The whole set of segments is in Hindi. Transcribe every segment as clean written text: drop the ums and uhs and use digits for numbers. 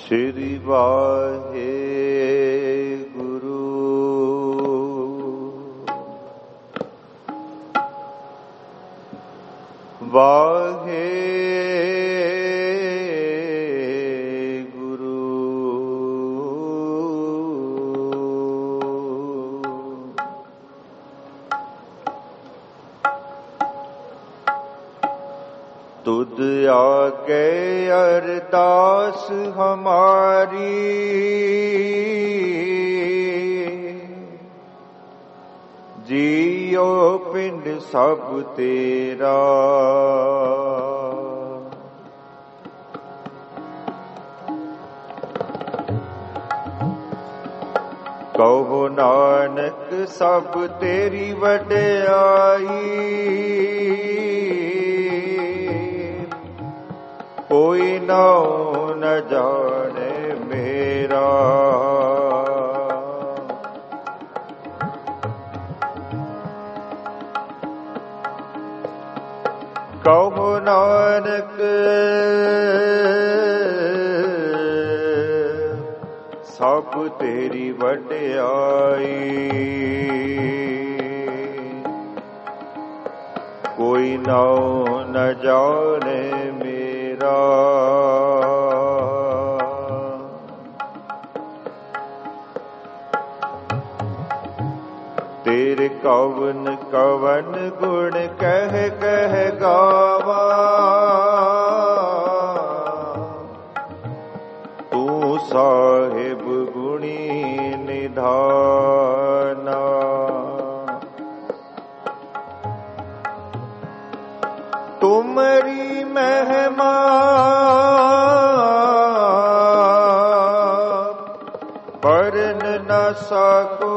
श्री वाहे गुरु वाहे गुरु तुद आगे अरदास हमारी जियो पिंड सब तेरा कहो नानक सब तेरी वड्याई कोई नाम न जाने मेरा कहो नानक सब तेरी वड्याई कोई नाम न जाने मेरा तेरे कवन कवन गुण कह कह गावा तू साहिब गुणी निधाना तुमरी महिमा बरन न सको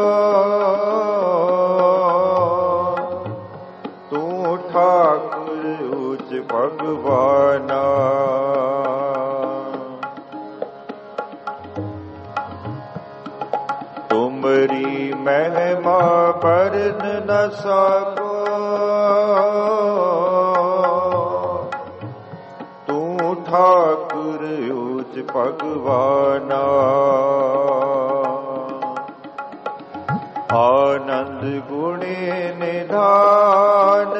तू ठाकुर उच भगवाना तुमरी महिमा बरन न सको ठाकुर उच भगवाना आनंद गुणे निधान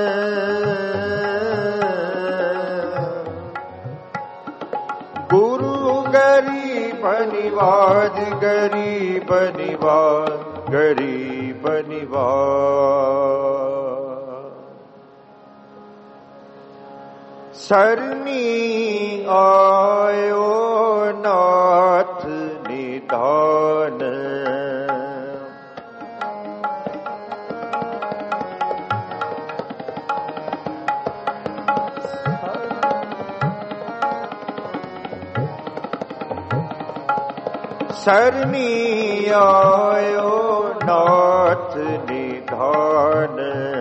गुरु गरीब निवाज गरीब निवाज गरीब निवाज सरनी आयो नाथ निधान सरनी आयो नाथ निधान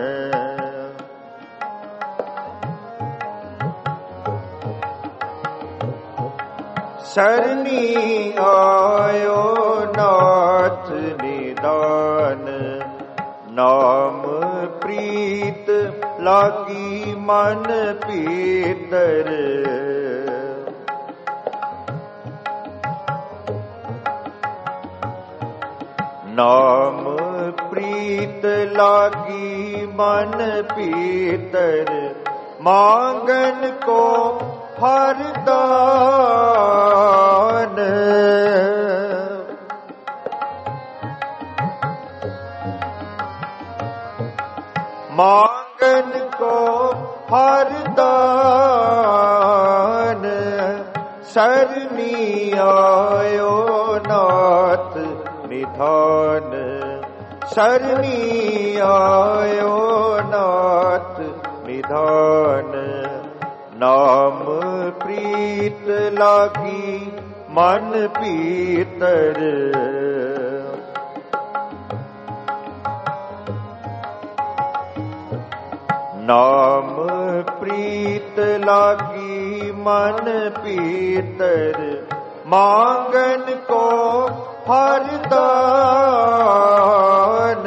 सरनी आयो नाथ निदान नाम प्रीत लागी मन पीतर नाम प्रीत लागी मन पीतर मांगन को हर दान मांगन को हर दान सरनी आयो नाथ निधान सरनी आयो नाथ निधान नाम प्रीत लागी मन पीतर नाम प्रीत लागी मन पीतर मांगन को हर दान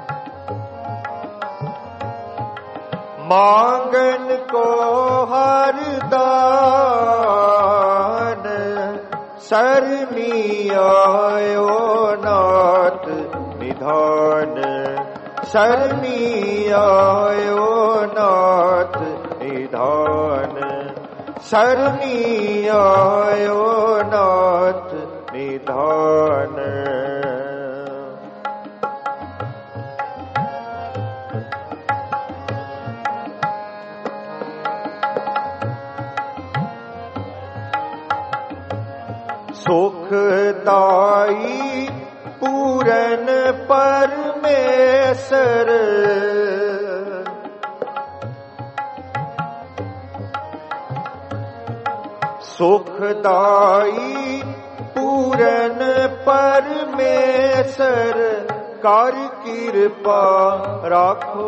मांगन को हर सरनी आयो नाथ निधान, सरनी आयो नाथ निधान, सरनी आयो नाथ निधान। सुखदाई पूरन परमेश्वर, सुखदाई पूरन परमेश्वर, कर कृपा राखो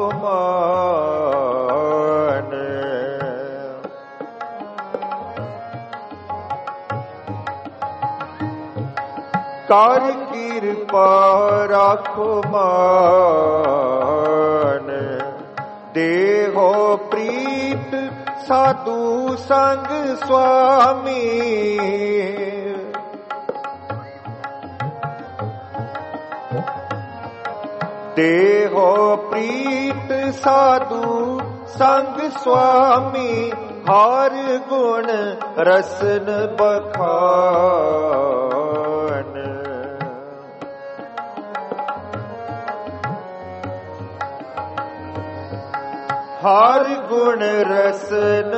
मान। कर कृपा राखो मान। देहो प्रीत साधु संग स्वामी, देहो प्रीत साधु संग स्वामी, हर गुण रसन बखान। हर गुण रसन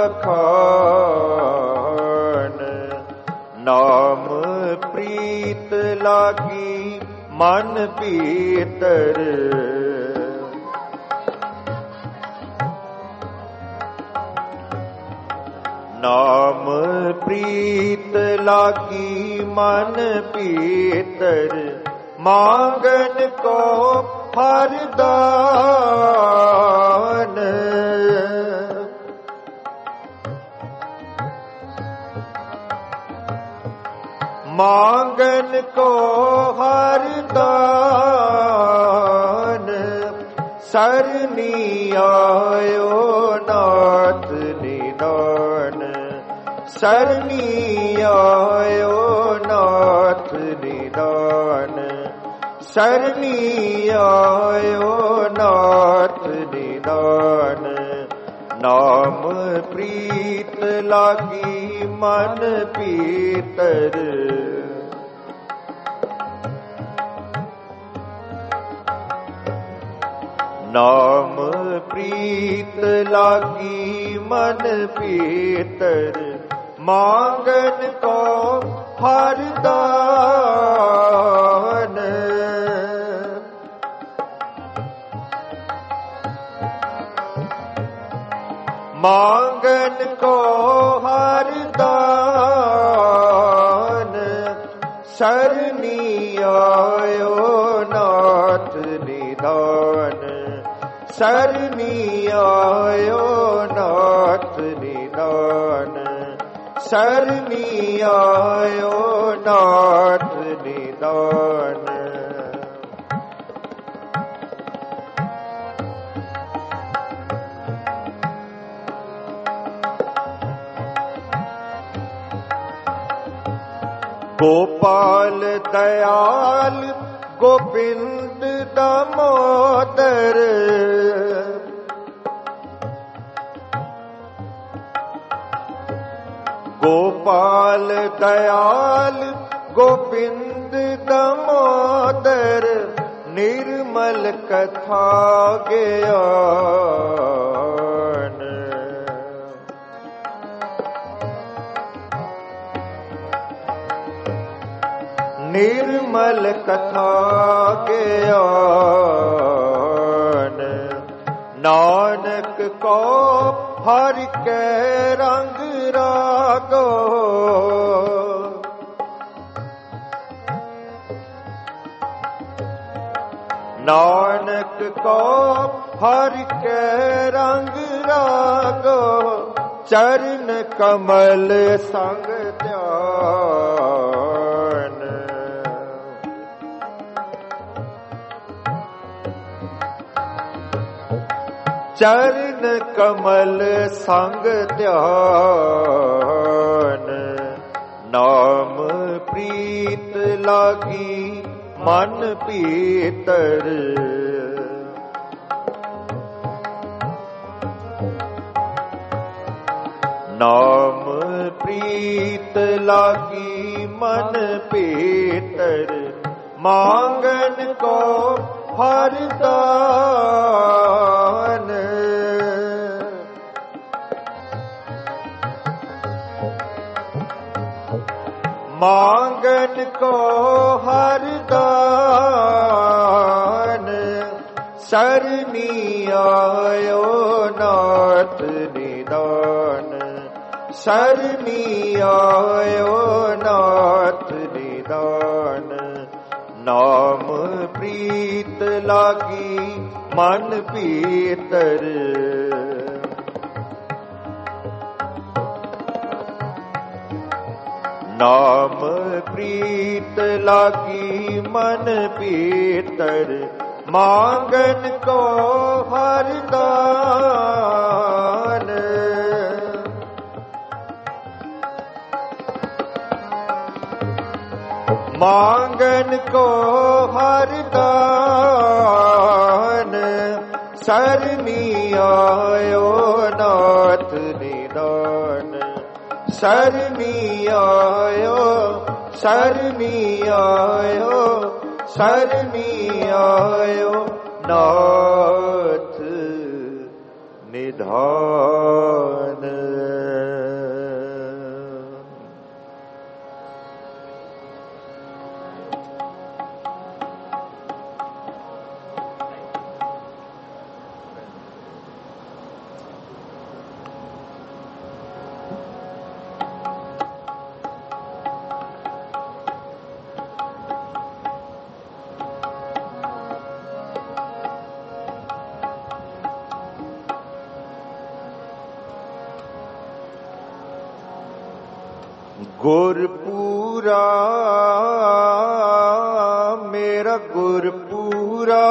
बखान। नाम प्रीत लागी मन भीतर, नाम प्रीत लागी मन भीतर, मांगन को हर दान। मांगन को हर दान, सरनी आयो नाथ निधान, सरनी आयो नाथ निधान, सरनी आयो नाथ निधान। नाम प्रीत लागी मन भीतर, नाम प्रीत लागी मन भीतर, मांगन को हर दान। मांगन को हर दान, सरनी आयो नाथ निधान, सरनी आयो नाथ निधान, सरनी आयो नाथ निधान। गोपाल दयाल गोविंद दामोदर, गोपाल दयाल गोविंद दामोदर, निर्मल कथा ज्ञान। निर्मल कथा ज्ञान। नानक को हर के रंग रागो, नानक को हर के रंग रागो, चरण कमल संग ध्यान। चरण कमल संग ध्यान। नाम ਪ੍ਰੀਤ ਲਾਗੀ ਮਨ ਭੀਤਰ, ਨਾਮ ਪ੍ਰੀਤ ਲਾਗੀ ਮਨ ਭੀਤਰ, ਮੰਗਨ ਕੋ ਹਰ ਦਾਨ। ਮੰਗਨ ਕੋ ਹਰ ਦਾਨ, ਸਰਨੀ ਆਇਓ ਨਾਥ ਨਿਦਾਨ, ਸਰਨੀ ਆਇਓ ਨਾਥ ਨਿਦਾਨ। ਨਾਮ ਪ੍ਰੀਤ ਲਾਗੀ ਮਨ ਭੀਤਰ, ਨਾਮ ਪ੍ਰੀਤ ਲਾਗੀ ਮਨ ਭੀਤਰ, ਮੰਗਨ ਕੋ ਹਰ ਦਾਨ। ਮੰਗਨ ਕੋ ਹਰ ਦਾਨ, ਸਰਨੀ ਆਇਓ ਨਾਥ ਨਿਦਾਨ, ਸਰਨੀ ਆਇਓ, ਸਰਨੀ ਆਇਓ, ਸਰਨੀ ਆਇਓ ਨਾਥ ਨਿਧਾਨ। ਗੁਰਪੂਰਾ ਮੇਰਾ ਗੁਰਪੂਰਾ,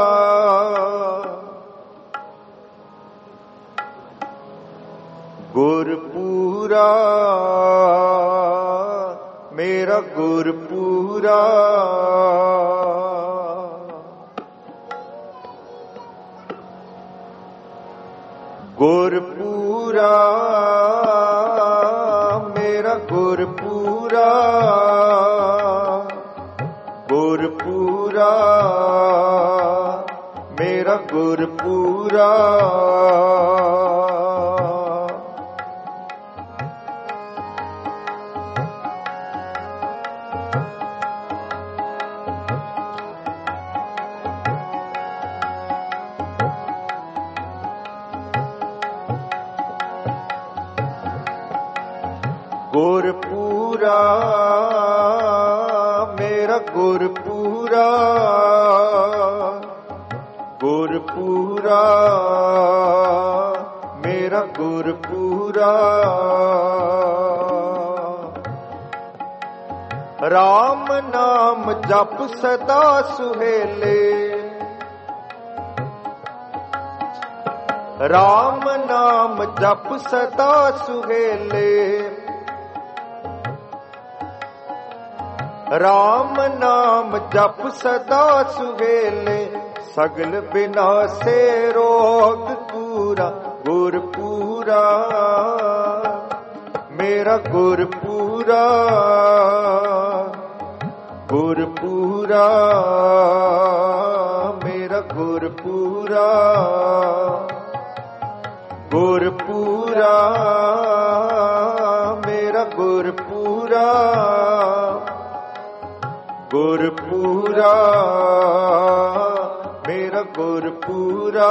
ਗੁਰਪੂਰਾ ਮੇਰਾ ਗੁਰਪੂਰਾ, ਗੁਰਪੂਰਾ ਮੇਰਾ ਗੁਰਪੂਰਾ, ਗੁਰਪੂਰਾ ਮੇਰਾ ਗੁਰਪੂਰਾ। ਗੁਰਪੂਰਾ ਮੇਰਾ ਗੁਰਪੂਰਾ, ਗੁਰਪੂਰਾ ਮੇਰਾ ਗੁਰਪੂਰਾ। ਰਾਮ ਨਾਮ ਜਪ ਸਦਾ ਸੁਹੇਲੇ, ਰਾਮ ਨਾਮ ਜਪ ਸਦਾ ਸੁਹੇਲੇ, ਰਾਮ ਨਾਮ ਜਪ ਸਦਾ ਸੁਹੇਲੇ, ਸਗਲ ਬਿਨਾਸੇ ਰੋਗ ਪੂਰਾ, ਗੁਰਪੂਰਾ ਮੇਰਾ ਗੁਰਪੂਰਾ, ਗੁਰਪੂਰਾ ਮੇਰਾ ਗੁਰਪੂਰਾ, ਗੁਰਪੂਰਾ ਮੇਰਾ ਗੁਰਪੂਰਾ, ਗੁਰਪੂਰਾ ਮੇਰਾ ਗੁਰਪੂਰਾ।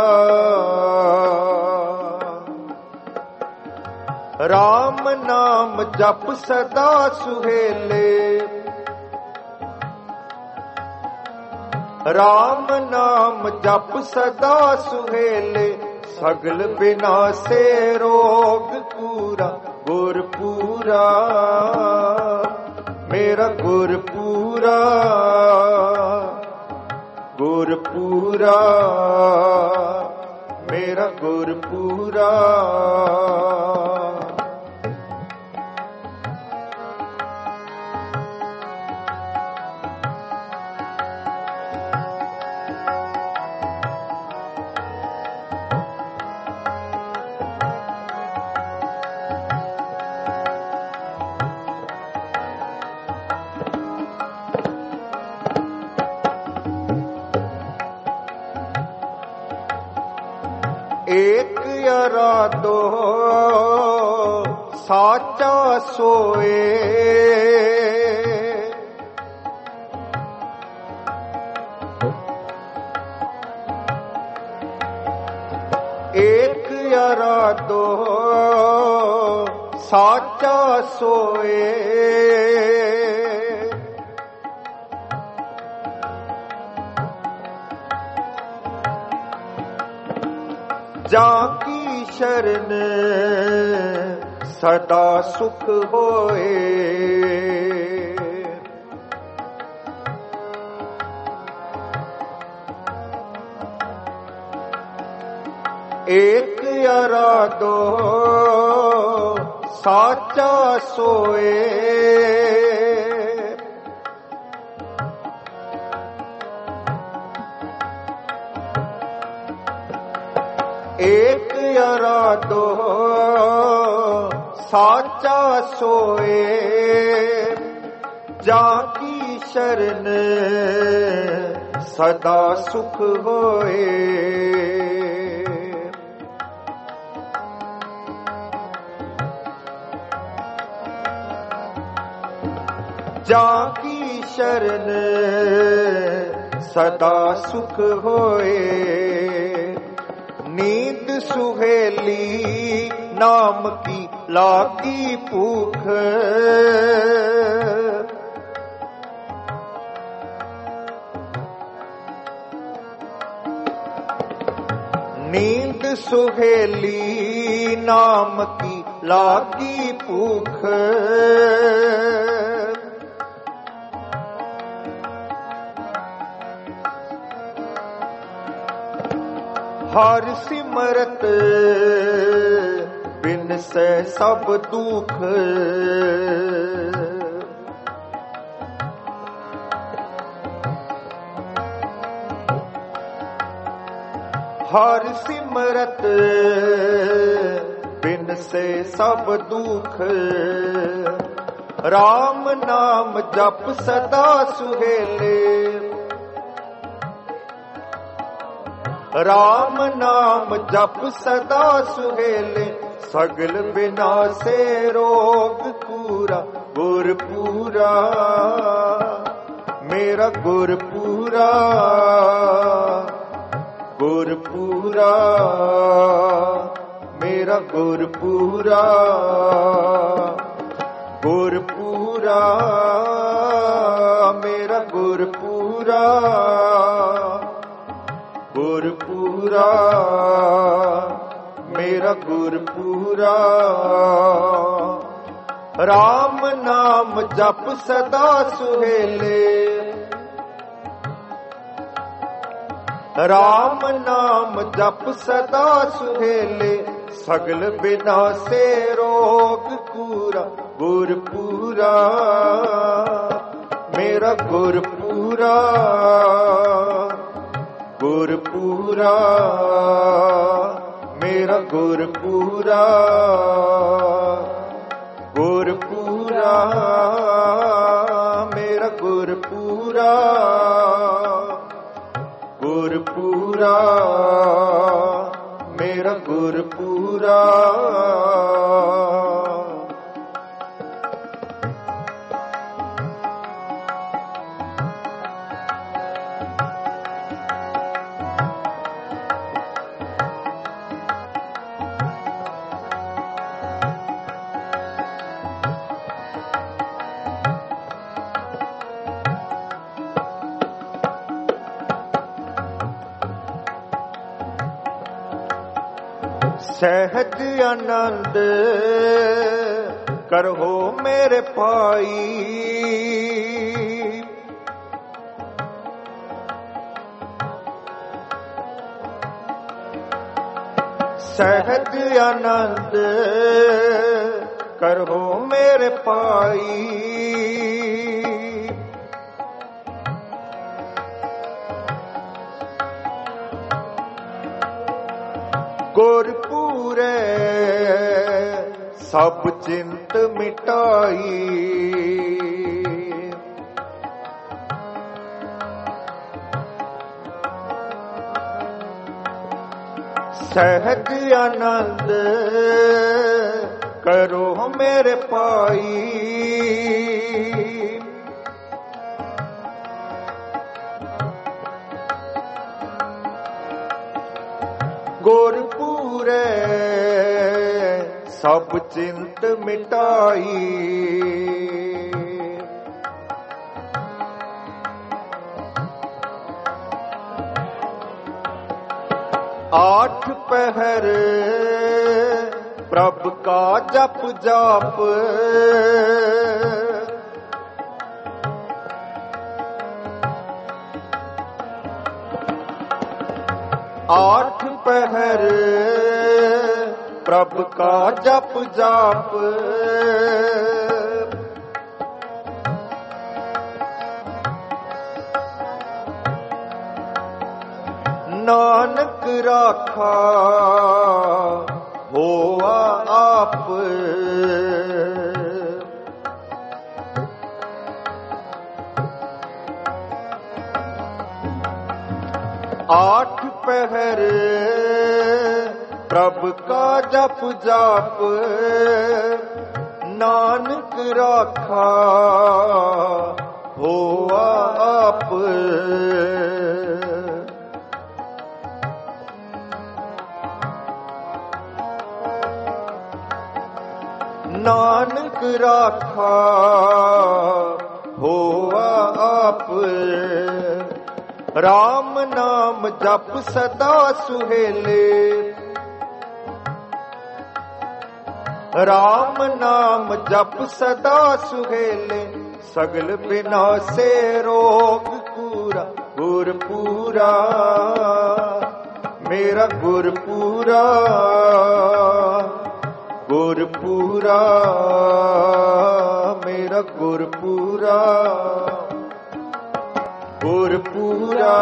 ਰਾਮ ਨਾਮ ਜਪ ਸਦਾ ਸੁਹੇਲੇ, ਰਾਮ ਨਾਮ ਜਪ ਸਦਾ ਸੁਹੇਲੇ, ਸਗਲ ਬਿਨਾਸੇ ਰੋਗ ਪੂਰਾ, ਗੁਰਪੂਰਾ ਮੇਰਾ ਗੁਰਪੂਰਾ, ਗੁਰਪੂਰਾ ਮੇਰਾ ਗੁਰਪੂਰਾ। अराधो साचा सोए, एक अराधो साचा सोए, जाकी शरण सदा सुख होए, एक अराधो साचा सोए, एक अराधो साचा सोए, जाकी शरण सदा सुख होए, जाकी शरण सदा सुख होए, नींद सुहेली नाम की लागी भूख, नींद सुहेली नाम की लागी भूख, हर सिमरत बिन से सब दुख, हर सिमरत बिन से सब दुख, राम नाम जप सदा सुहेले, राम नाम जप सदा सुहेले, सगल विनाशे रोग पूरा, गुर पूरा मेरा गुर पूरा, गुर पूरा मेरा गुर पूरा, गुर पूरा मेरा गुर पूरा, गुर पूरा मेरा गुर पूरा, राम नाम जप सदा सुहेले, राम नाम जप सदा सुहेले, सगल विनाशे रोग पूरा, गुर पूरा मेरा गुर पूरा, गुर पूरा मेरा गुर पूरा, गुर पूरा मेरा गुर पूरा, गुर पूरा मेरा गुर पूरा। सहज आनंद करहो मेरे भाई, सहज आनंद करहो मेरे भाई, गुरपुरे सब चिंत मिटाई, सहज आनंद करो मेरे पाई। गुरपुरे सब चिंत मिटाई। आठ पहर प्रभु का जप जाप। आठ पहर प्रभु का जप जाप। नानक राखा होआ आप। आठ पहर प्रभु का जप जाप। नानक राखा होआ आप। नानक राखा होआ आप। राम नाम जप सदा सुहेले। राम नाम जप सदा सुहेले। सगल बिना से रोग पूरा गुर पूरा। मेरा गुर पूरा गुर पूरा। मेरा गुर पूरा गुर पूरा।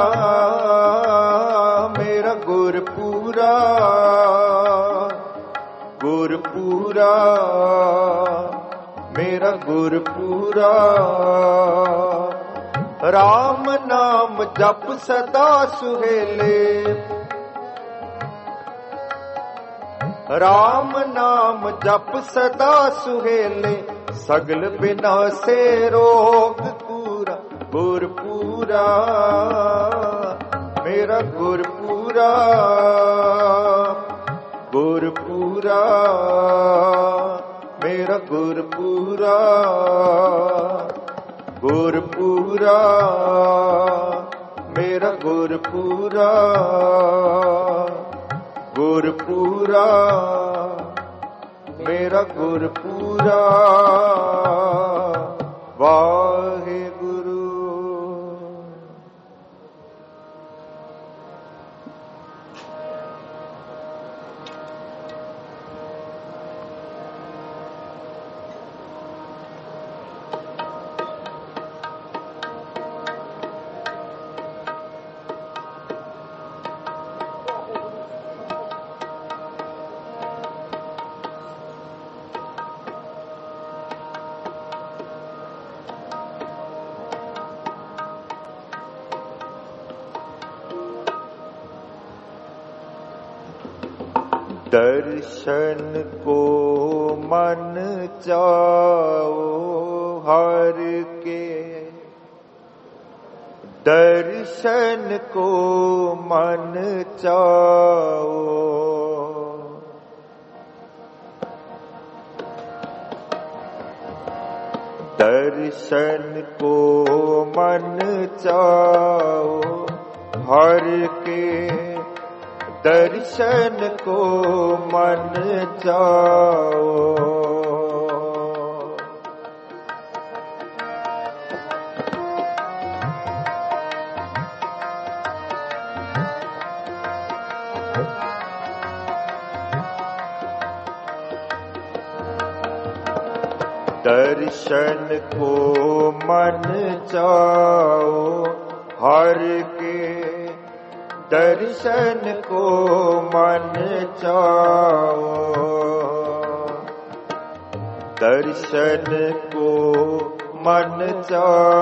मेरा गुर पूरा गुर पूरा। मेरा गुर पूरा। राम नाम जप सदा सुहेले। राम नाम जप सदा सुहेले। सगल बिना से रोग पूरा गुर पूरा। मेरा गुर पूरा गुर पूरा। मेरा गुर पूरा गुर पूरा। मेरा गुर पूरा गुर पूरा। मेरा गुर पूरा। वाहे गुरु। दर्शन को मन चाओ हर के। दर्शन को मन चाओ। दर्शन को मन चाओ हर के। दर्शन को मन चाओ। दर्शन को मन चाओ हर के। दर्शन को मन चाओ। दर्शन को मन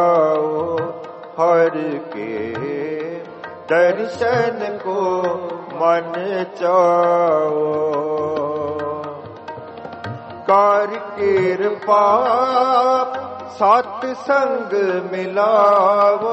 चाओ हर के। दर्शन को मन चाओ। कर कृपा सत संग मिलावो।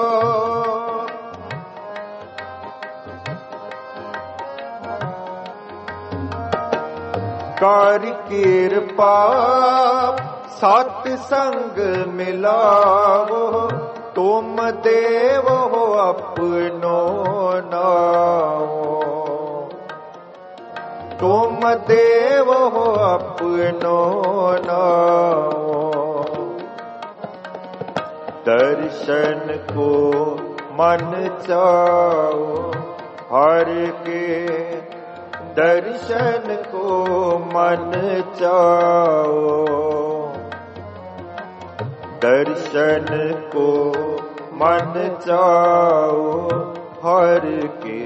कर कृपा सत संग मिलावो। तुम देव हो अपनो नाओ। तुम देव हो अपनो नाओ। दर्शन को मन चाओ हर के। दर्शन को मन चाओ। दर्शन को मन चाओ हर के।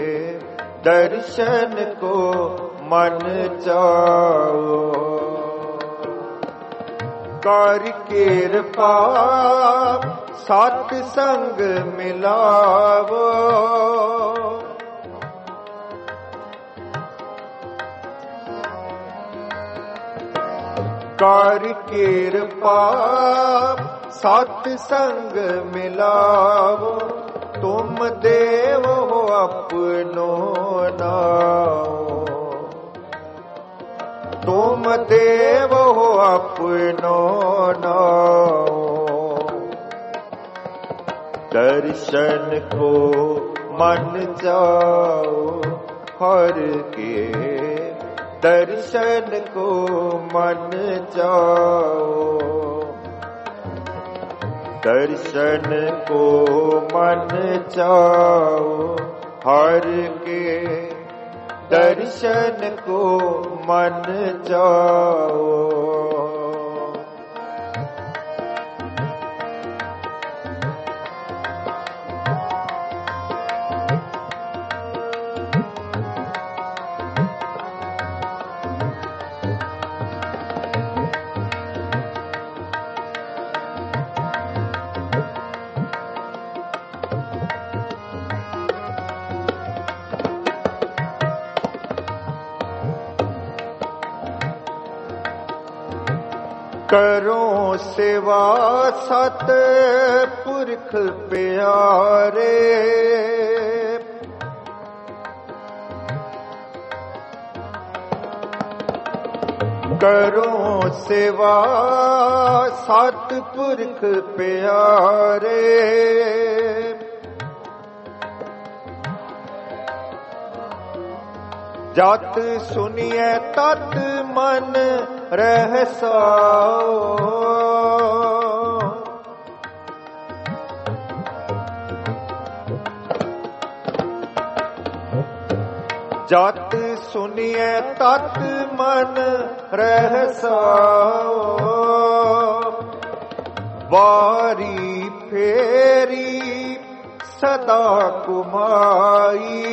दर्शन को मन चाओ। कर कृपा सत संग मिलावो। कर कृपा सत संग मिलावो। तुम देव हो अपनो नाओ। तुम देव हो अपनो नाओ। दर्शन को मन चाओ हर के। दर्शन को मन चाओ। दर्शन को मन चाओ हर के। दर्शन को मन चाओ। करो सेवा सत पुरख प्यारे। करो सेवा सत पुरख प्यारे। जत सुनिए तत मन रहसाओ। जत सुनिए तत मन रहसाओ। वारी फेरी सदा कुमाई।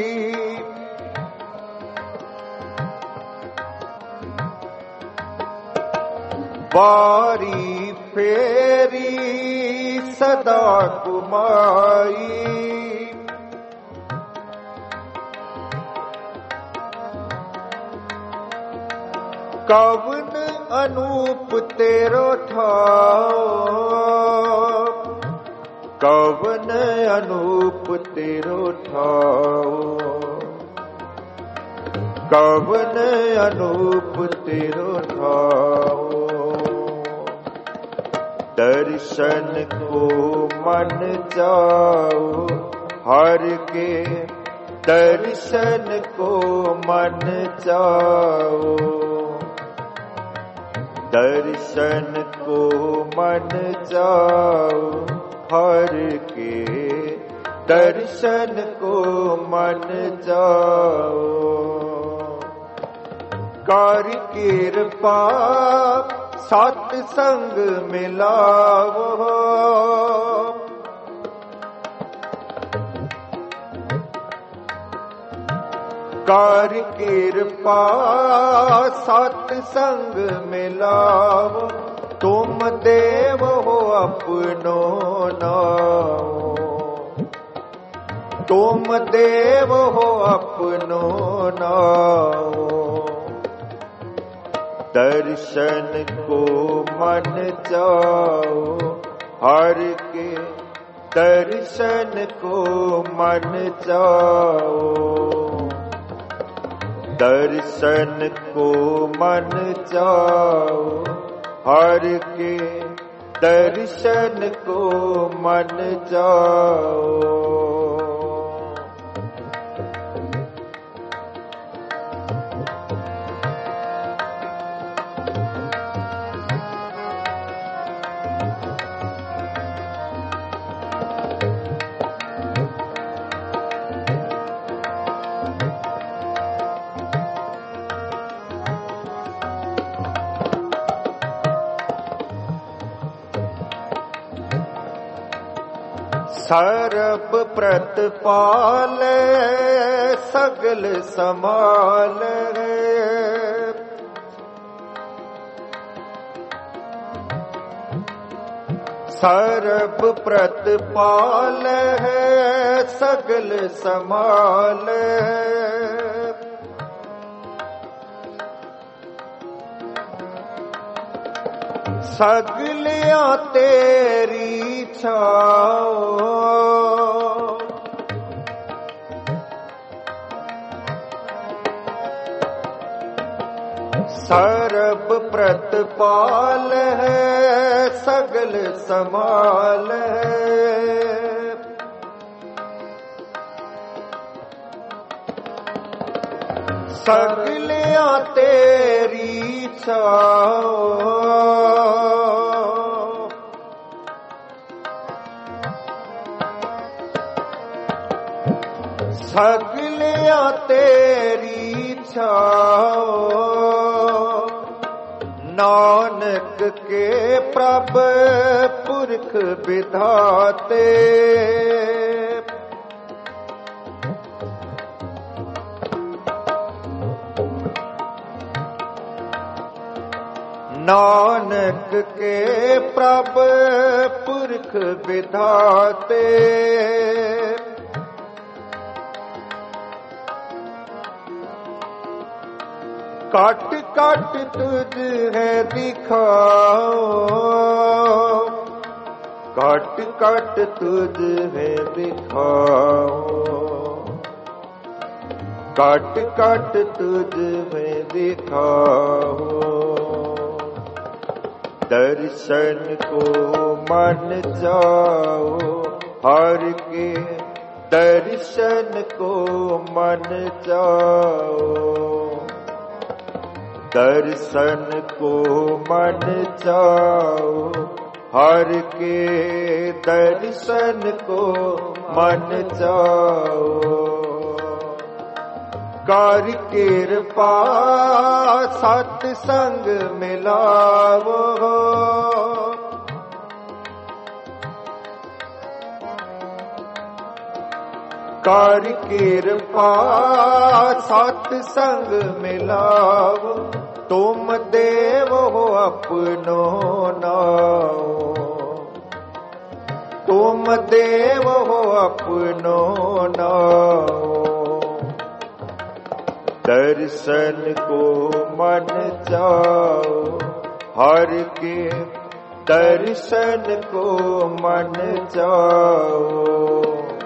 वारी फेरी सदा कुमाई। कवन अनूप तेरो ठाओ। कवन अनूप तेरो ठाओ। कवन अनूप तेरो ठाओ। दर्शन को मन चाओ हर के। दर्शन को मन चाओ। दर्शन को मन चाओ हर के। दर्शन को मन चाओ। कर कृपा सत संग मिलावो। कर कृपा सत संग मिलावो। तुम देव हो अपनो नाओ। तुम देव हो अपनो नाओ। दर्शन को मन चाओ हर के, दर्शन को मन चाओ। दर्शन को मन चाओ हर के, दर्शन को मन चाओ। सर्ब प्रतपाल सगल समाल है। सर्ब प्रतपाल है सगल समाल है। सगलिया तेरी छाओ। सर्ब प्रतपाल है सगल समाल है। सगलिया तेरी छाओ। सगलिया तेरी छाओ। नानक के प्रभ पुरख विधाते। नानक के प्रभ पुरख विधाते। काट काट तुझ है दिखाओ। काट काट तुझ है दिखाओ। काट काट तुझ है दिखाओ। दर्शन को मन जाओ हर के, दर्शन को मन जाओ। दर्शन को मन चाओ हर के, दर्शन को मन चाओ। कर कृपा सत्संग मिलावो। कर कृपा सत्संग मिलावो। तुम देव हो अपनो नाओ। तुम देव हो अपनो नाओ। दर्शन को मन चाओ हर के, दर्शन को मन चाओ।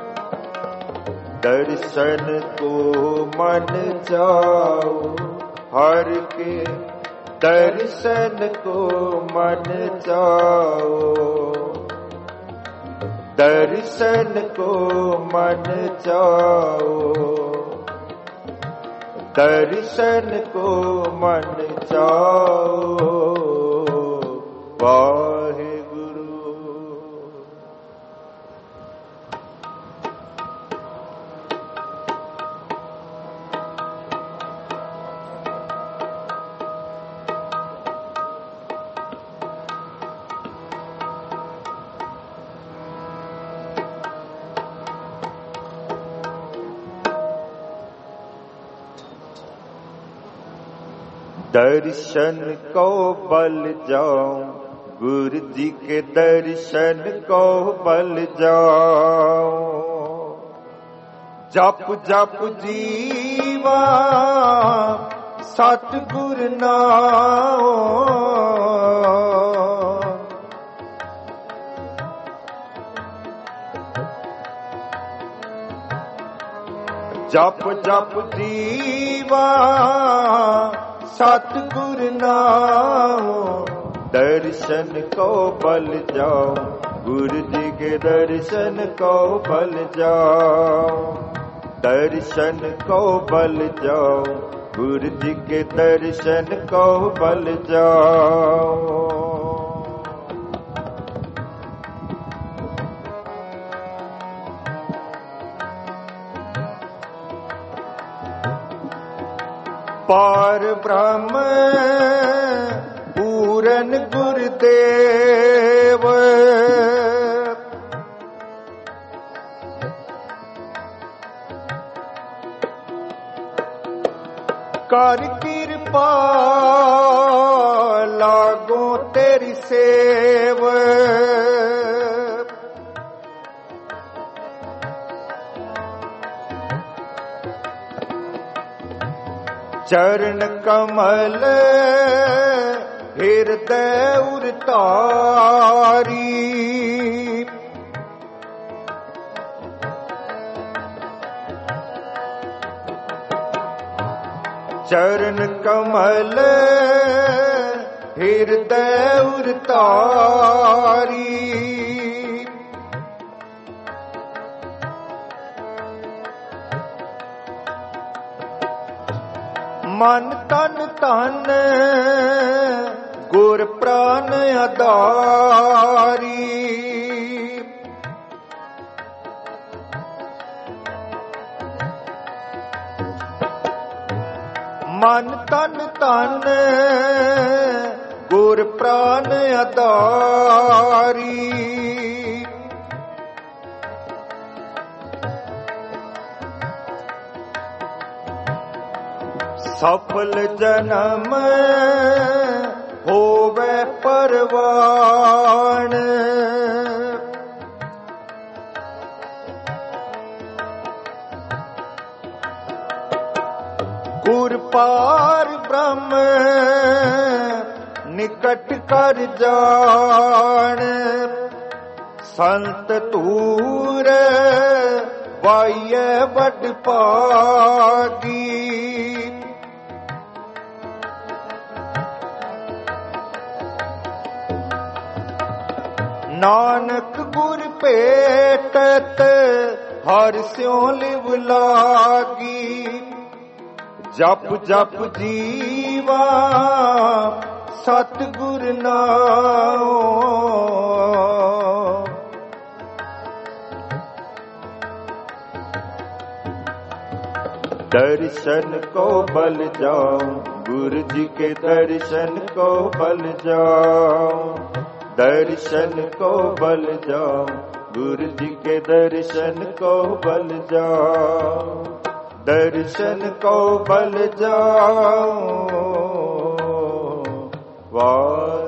दर्शन को मन चाओ हर के, दर्शन को मन चाओ। दर्शन को मन चाओ। दर्शन को मन चाओ। वाहेगुरु। दर्शन को बल जाऊं, गुरु जी के दर्शन को बल जाऊं। जप जप जीवा सतगुर नाओ, जप जप जीवा सतगुर नाओ, दर्शन को बल जाओ, गुरु जी के दर्शन को बल जाओ, दर्शन को बल जाओ, गुरु जी के दर्शन को बल जाओ। पार ब्रह्म पूरन गुरुदेव, कर कृपा लागो तेरी सेव, चरण कमल हृदय उरतारी, चरण कमल हृदय उरतारी, मन तन तन गुर प्राण आधारी, मन तन तन गुर प्राण आधारी, सफल जन्म होवे परवान, गुर पार ब्रह्म निकट कर जान, संत तूर वाये बड़ पागी, नानक गुर पेटत हर स्यों लिव लागी, जप जप जीवा सतगुर नाओ, दर्शन को बल जाओ, गुरु जी के दर्शन को बल जाओ, दर्शन को बल जाओ, गुरु जी के दर्शन को बल जाओ, दर्शन को बल जाओ। वाह